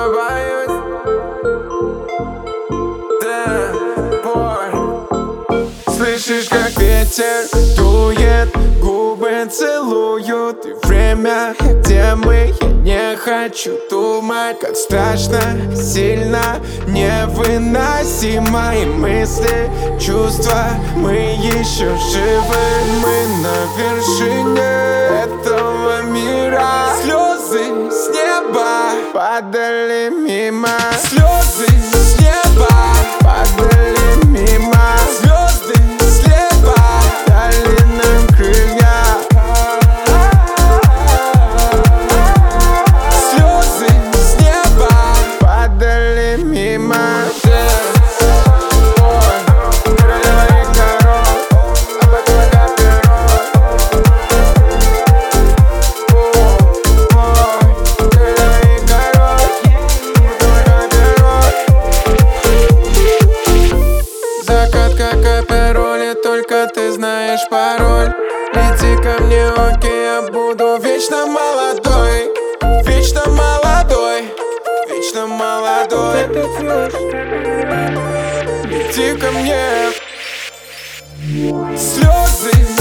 волнуюсь. Да, бой. Слышишь, как ветер дует, губы целуют. И время, где мы, я не хочу думать. Как страшно, сильно, невыносимо. И мысли, чувства, мы еще живы. Мы на вершине этого мира. Слезы с неба падали мимо. Слезы с неба падали мимо. Звезды слева дали нам крылья. Слезы с неба падали мимо. Только ты знаешь пароль. Лети ко мне, окей, я буду вечно молодой. Вечно молодой. Вечно молодой. Лети ко мне. Слезы